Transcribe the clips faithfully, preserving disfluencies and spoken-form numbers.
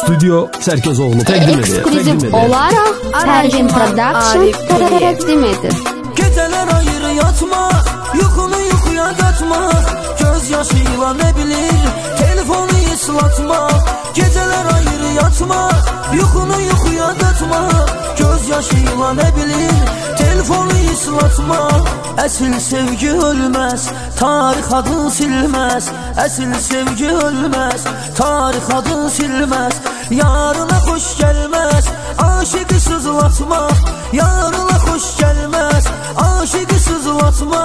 Studio Çerkezoğlu təqdim edir. Eksklüziv olaraq Pervin Production təqdim edir. Gecələr ayırı yatma, yuxunu yuxuya qatma, göz yaşıyla nə bilir, telefonu ıslatma. Gecələr ayırı yatma, yuxunu yuxuya qatma, göz yaşıyla nə bilir, telefonu ıslatma. Əsil sevgi ölməz, tarix adın silməz. Əsil sevgi ölməz, tarix adın silməz. Yarına xoş gəlməz, aşıqı sızlatma. Yarına xoş gəlməz, aşıqı sızlatma.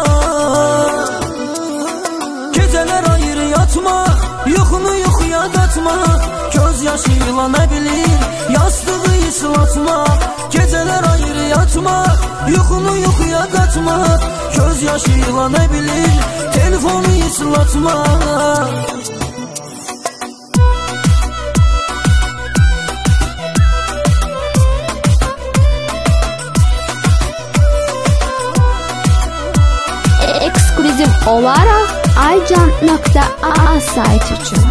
Gecələr ayırı yatma, yuxunu yuxuya qatma, göz yaşıyla nə bilir, yastığı ıslatma. Gecələr ayırı yatma, yuxunu yuxuya qatma, göz yaşıyla nə bilir, telefonu ıslatma. Eksklüziv olaraq aycan nöqtə a sayt üçün.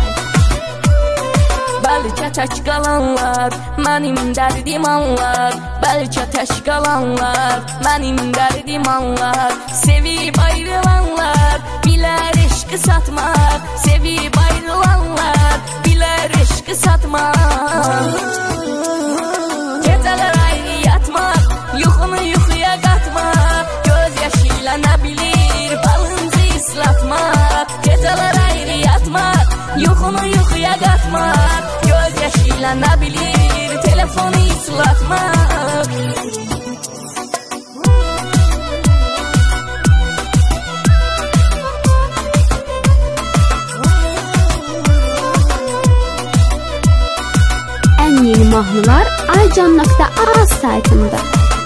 Bəlkə tək qalanlar mənim dərdim anlar, bəlkə tək qalanlar mənim dərdim anlar. Sevib ayrılanlar bilər eşqi satmaq, sevib ayrılanlar bilər eşqi satmaq. Gecələr ayrı yatmaq, yuxunu yuxuya qatmaq, göz yaşıyla nə bilir, balınızı ıslatmaq. Gecələr ayrı yatmaq, yuxunu yuxuya qatmaq, göz yaşıyla nə bilir, telefonu ıslatmaq. Ən yeni mahnılar aycan nöqtə a saytında.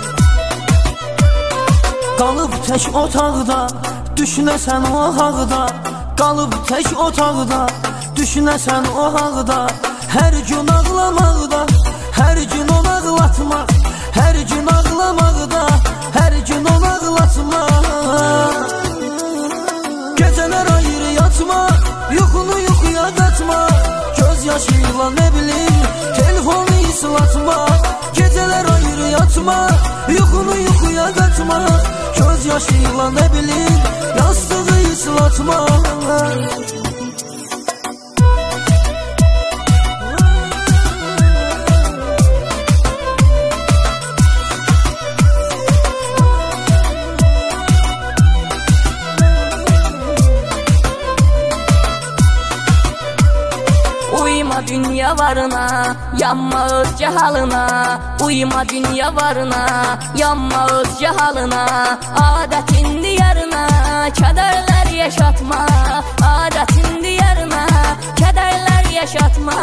Qalıb tək otaqda, düşünəsən o haqda. Qalıb tək otaqda, düşünəsən o haqda. Hər gün ağlamaqda, hər gün onu ağlatmaq, hər gün ağlamaqda, hər gün onu ağlatmaq. Gecələr ayırı yatmaq, yuxunu yuxuya qatmaq, göz yaşıyla nə bilir, telefonu ıslatmaq. Gecələr ayırı yatmaq, yuxunu yuxuya qatmaq, göz yaşıyla nə bilir, yastığı ıslatmaq. Uyma dünya varına, yanma öz cehalına. Uyma dünya varına, yanma öz cehalına. Adətin diyarına, kədərlər yaşatma. Adətin diyarına, kədərlər yaşatma.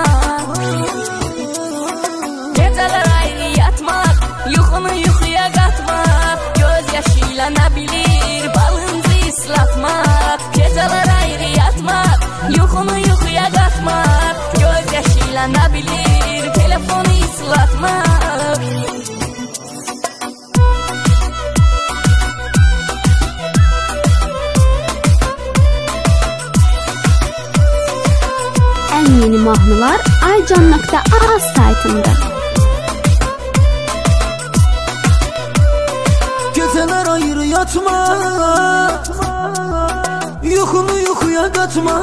Gecələr ayrı yatmaq, yuxunu yuxuya qatmaq, göz yaşıyla nə bilir, balınızı ıslatmaq. Gecələr ayrı yatmaq, yuxunu yuxuya qatmaq, göz yaşıyla nə bilir, telefonu ıslatmaq. Ən yeni mahnılar aycan nöqtə a saytında. Gecələr ayırı yatma, yuxunu yuxuya qatma,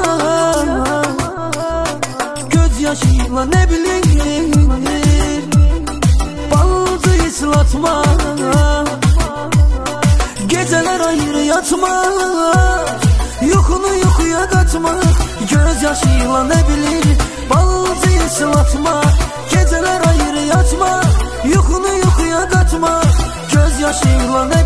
göz yaşıyla nə bilir, balınızı ıslatma. Gecələr ayırı yatma, yuxunu yuxuya qatma, göz yaşıyla nə bilir, balınızı ıslatma. Gecələr ayırı yatma, yuxunu yuxuya qatma, göz yaşıyla nə